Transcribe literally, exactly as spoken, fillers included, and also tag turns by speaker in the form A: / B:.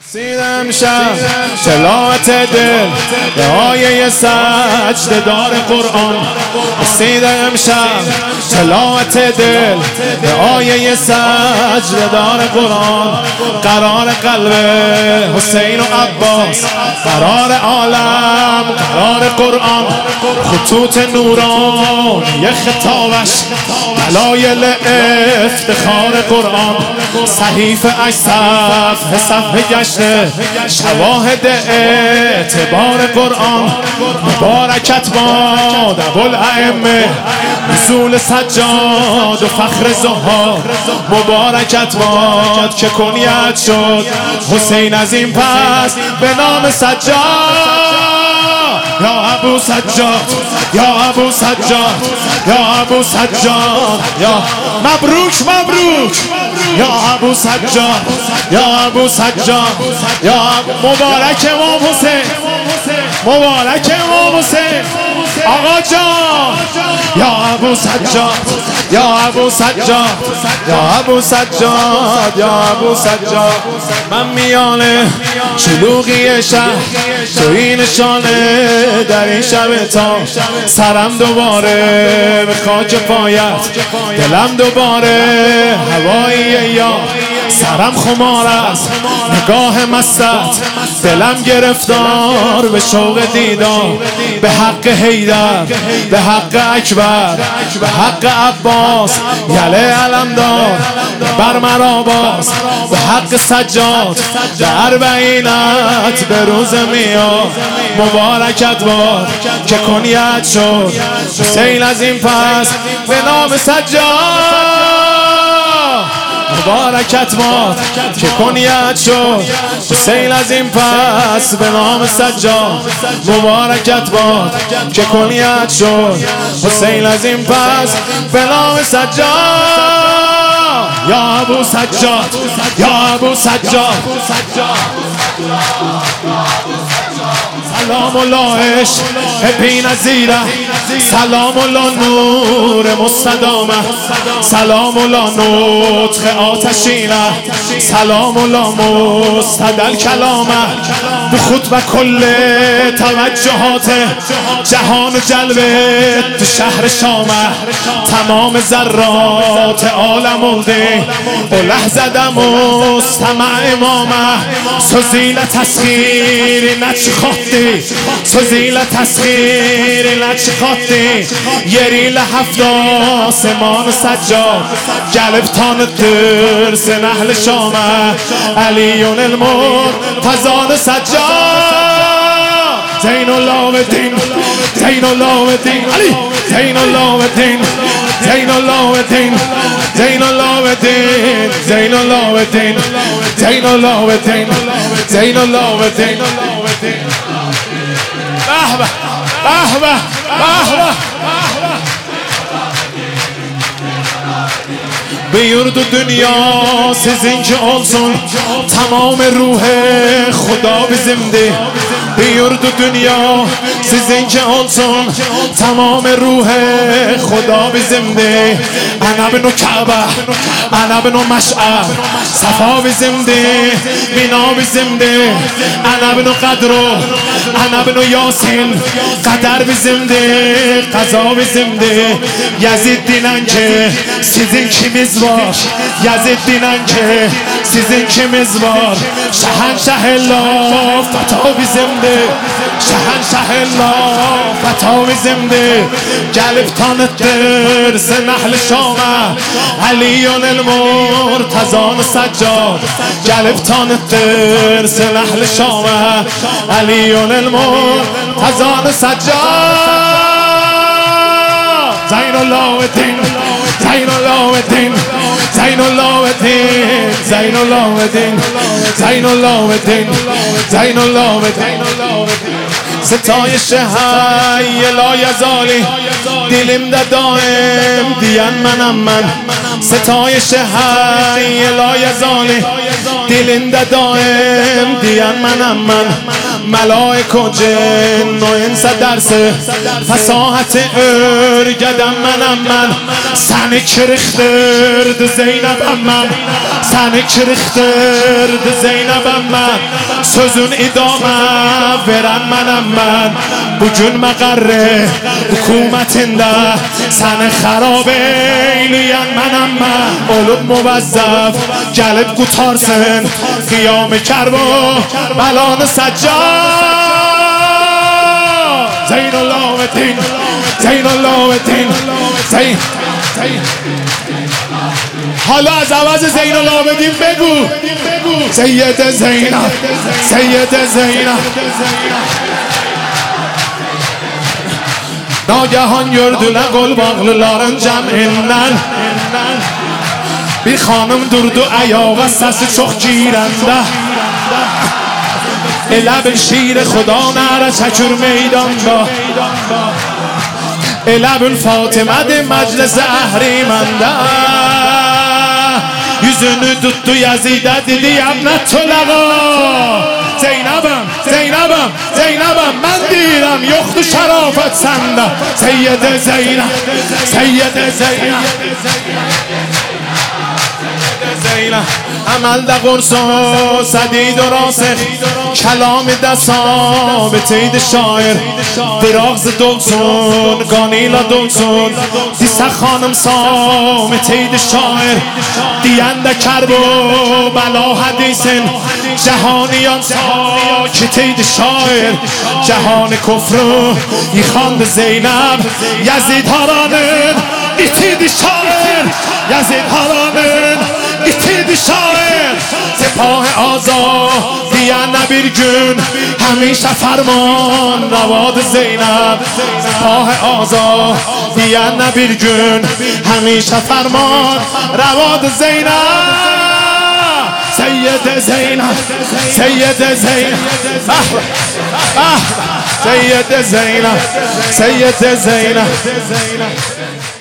A: سیدم شب تلاوت دل به آیه سجده دار قرآن. سیدم شب تلاوت دل به آیه سجده دار قرآن. قرار قلب حسین و عباس، قرار عالم، قرار قرآن. خطوط نوران یه خطابش دلایل افتخار قرآن. صحیفه اش صفحه صفحه گشته شواهد اعتبار قرآن. مبارکت باد ابوالائمه رسول سجاد و فخر زهاد. مبارکت باد که کنیت شد حسین از این پس به نام سجاد. یا ابو سجاد، یا ابو سجاد، یا ابو سجاد، یا مبروک مبروک، یا ابو سجاد، یا ابو سجاد، یا مبارک امام حسین، مبارک امام حسین آقا جان. یا ابو سجاد، یا ابو سجاد، یا ابو سجاد، یا ابو سجاد. من میانه شلوغی شهر توی نشانه در این شب تا سرم دوباره به خاک پایت، دلم دوباره هوایی یا سرم خمار است نگاه مستت، دلم گرفتار به شوق دیدار. به حق حیدر، به حق اکبر، به حق عباس یله علمدار بر مرا باز. به حق سجاد به اربعینت به روز میاد. مبارکت باد که کنیت شد حسین از این پس به نام سجاد. مبارکت باد که کنیت شد حسین از این پس به نام سجاد. مبارکت باد که کنیت شد حسین از این پس به نام سجاد. یا ابو سجاد، یا ابو سجاد. سلام الله عشق بی نظیره، سلام الله نور مستدامه، سلام الله نطق آتشینه، سلام الله مستدل کلامه. به خطبه کل توجهات جهان و جلوه تو شهر شامه. تمام ذرات عالم مرده و لحظه مستمع امامه. سوزیل تسخیر نچ خاطی، سوزیل تسخیر نچ خاطی. یریل هفت آسمان سجاد گلبتان درس نحل شامه. علیون المر تزان سجاد. زین الله و دین، زین الله و دین علی، زین الله و دین، زین الله و دین، زین الله و دین، زین الله و دین، زین الله و دین، زین الله و دین. به به به به به به. به یرد و دنیا sizin ki olsun tamam ruh خدا به زنده. به یرد و دنیا sizin ki olsun tamam ruh خدا به زنده. انا ابن کعبه، انا ابن مشعر صفا به زنده، مینا به زنده. انا ابن قدر، انا ابن یاسین قدر به زنده، قضا به زنده. یزید دینن که sizin kimiz var، یزید دینن که sizin kimiz var. شهنشه الله فتا به زنده، شهنشه الله فتا به زنده. گلبتان درس نحل شامه. علیون المرتضان سجاد گلبتان درس نحل شامه. علیون المرتضان سجاد. زین الله و دین، زین الله و دین، زین الله و دین، زین الله و دین، زین الله و دین، زین الله و دین. ستایش حی لایزالی دلم دائم دیان منم من. ستایش حی لایزالی دلم دائم دیان منم من. ملائک و جن و انس درس فصاحت örgedem منم من seni kırıktırdı Zeynep'em ben seni kırıktırdı Zeynep'em ben sözün idame veren menem ben bugün meqarre hükümetinde seni xarab eyleyen menem ben olup muvazzaf gelip qutarsın qiyam-ı kerbo belanı seccar Zeynalabedin Zeynalabedin Zeyn حالا از عوض زینالعابدین بگو سید زینب سید زینب ناگهان gördüler qol bağlıların cəmindən bir xanım durdu ayağa səsi çox girəndə elə bir şir xuda nərə çəkir meydanda elə bir Fatimədir məclis əhriməndə yüzünü tuttu Yazid'e dedi yabnetül ağa Zeynep'im, Zeynep'im, Zeynep'im ben deyirəm yoktu şarafet sende Seyyide Zeynep, Seyyide Zeynep Zeynep عمل ده قرصا سدید و راسخ کلام ده ثابت اید شاعر دراغز دلسون گانیلا دلسون دیسه خانم سامت اید شاعر دینده کرب و بلا حدیثن جهانیان ساکت اید شاعر جهان کفر یخاند زینب یزید هارانن ایتید شاعر یزید هارانن ایتید شاعر سپاه آزادیانه bir gün همیشه فرمان رواد زینب سپاه آزادیانه bir gün همیشه فرمان رواد زینب سید زینب سید زینب سید زینب سید زینب